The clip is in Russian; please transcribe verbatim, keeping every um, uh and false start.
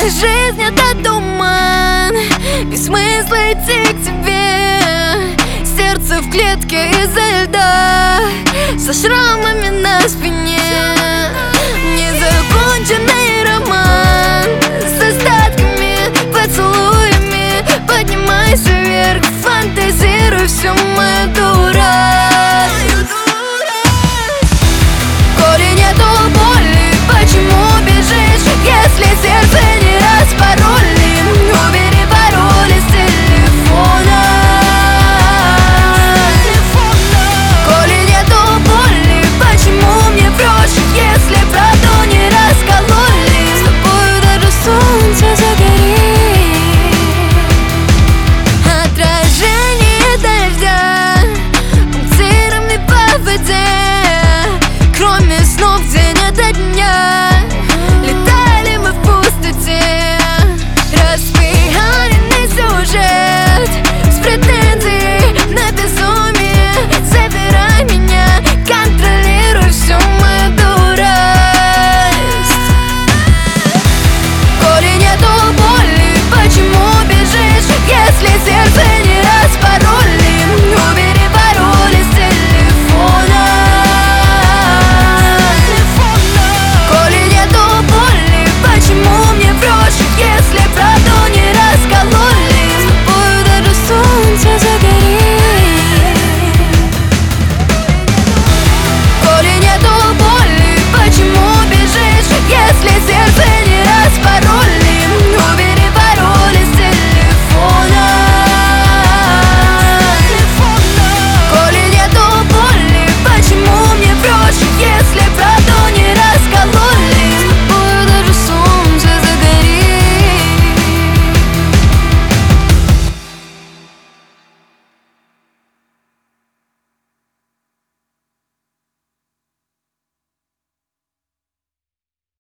жизнь это туман, без смысла идти к тебе. Сердце в клетке из-за льда, со шрамами на спине. Незаконченный роман с остатками, поцелуями. Поднимайся вверх, фантазируй всю